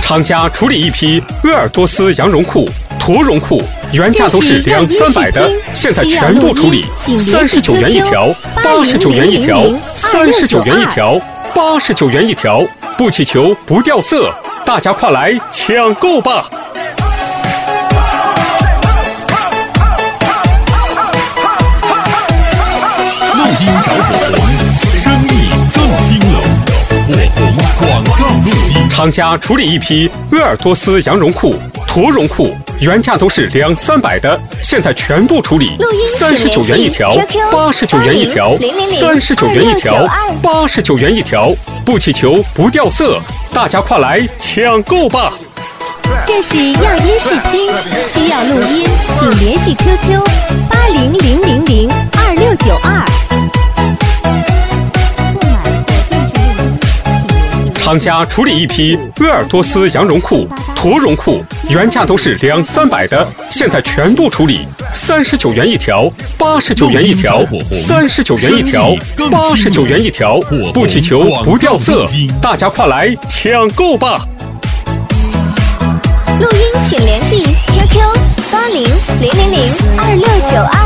厂家处理一批鄂尔多斯羊绒裤、驼绒裤，原价都是200-300的，现在全部处理，39元一条，89元一条，39元一条，89元一条，不起球不掉色，大家快来抢购吧！ 录音找火红，生意更兴隆。火红广告录音。 厂家处理一批鄂尔多斯羊绒裤、驼绒裤，原价都是200-300的，现在全部处理，39元一条，89元一条，39元一条，89元一条，不起球不掉色，大家快来抢购吧！ 这是样音视听，需要录音，请联系 QQ8000022692。 厂家处理一批鄂尔多斯羊绒裤、驼绒裤，原价都是200-300的，现在全部处理，39元一条，89元一条，39元一条，89元一条，不起球不掉色，大家快来抢购吧！ 录音请联系 QQ8000022692。